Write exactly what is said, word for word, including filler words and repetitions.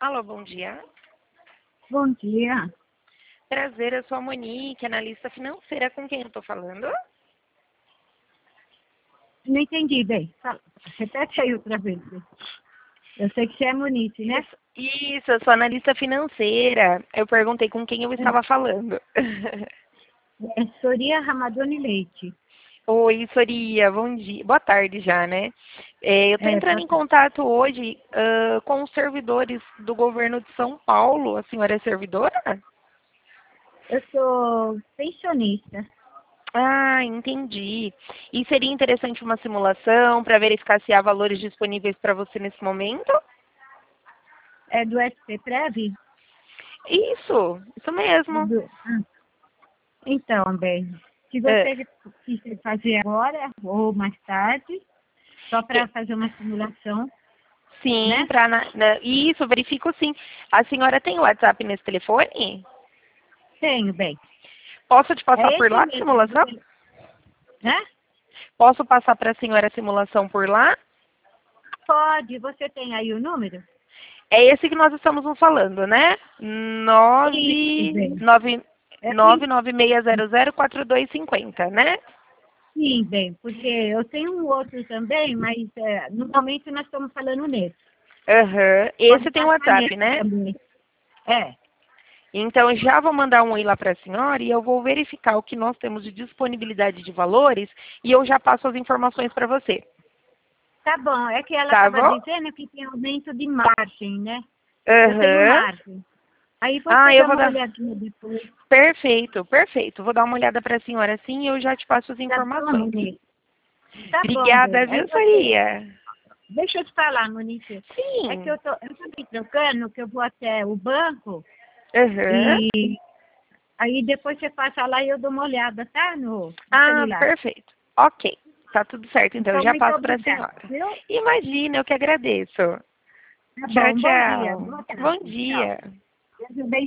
Alô, bom dia. Bom dia. Prazer, eu sou a Monique, analista financeira. Com quem eu estou falando? Não entendi bem. Fala. Repete aí outra vez. Eu sei que você é Monique, né? Isso, isso, eu sou analista financeira. Eu perguntei com quem eu estava falando. É Soria Ramadone Leite. Oi, Soria, bom dia. Boa tarde já, né? É, eu estou É, entrando boa em tarde. contato hoje ah, com os servidores do governo de São Paulo. A senhora é servidora? Eu sou pensionista. Ah, entendi. E seria interessante uma simulação para verificar se há valores disponíveis para você nesse momento? É do S P Prev? Isso, isso É mesmo. do... ah. Então, bem, se É, você quiser fazer agora ou mais tarde, só para e- fazer uma simulação, sim, né? para isso, verifico sim. A senhora tem o WhatsApp nesse telefone? Tenho, bem. Posso te passar É por esse lá a mesmo, simulação? você- né? Posso passar para a senhora a simulação por lá? Pode, você tem aí o número? É esse que nós estamos nos falando, né? Isso, Nove bem. nove É, nove nove seis zero zero quatro dois cinco zero, né? sim, bem, porque eu tenho um outro também, mas é, no momento nós estamos falando nesse. Aham. Pode Esse tem o passar WhatsApp, nesse né? também. É, Então, já vou mandar um oi lá para a senhora e eu vou verificar o que nós temos de disponibilidade de valores e eu já passo as informações para você. tá bom. É que ela Tá estava bom? dizendo que tem aumento de margem, né? Eu tenho Aham. margem. Aí Ah, você eu dá vou uma dar. olhadinha depois. Perfeito, perfeito. Vou dar uma olhada para a senhora assim e eu já te passo as Tá bom, informações. Monique? Tá bom, Obrigada, bem. Aí viu, você... Soria? Deixa eu te falar, Monique. É que Sim. eu tô, eu tô me trocando, que eu vou até o banco Aham. e aí depois você passa lá e eu dou uma olhada, tá? No, no Ah, celular. perfeito. Ok. Tá tudo certo, então eu Então, já muito passo para a obrigada, senhora. viu? Imagina, eu que agradeço. Tá Tchau, bom. Bom dia. tchau. Boa Bom tarde. Tchau. dia. Deus abençoe.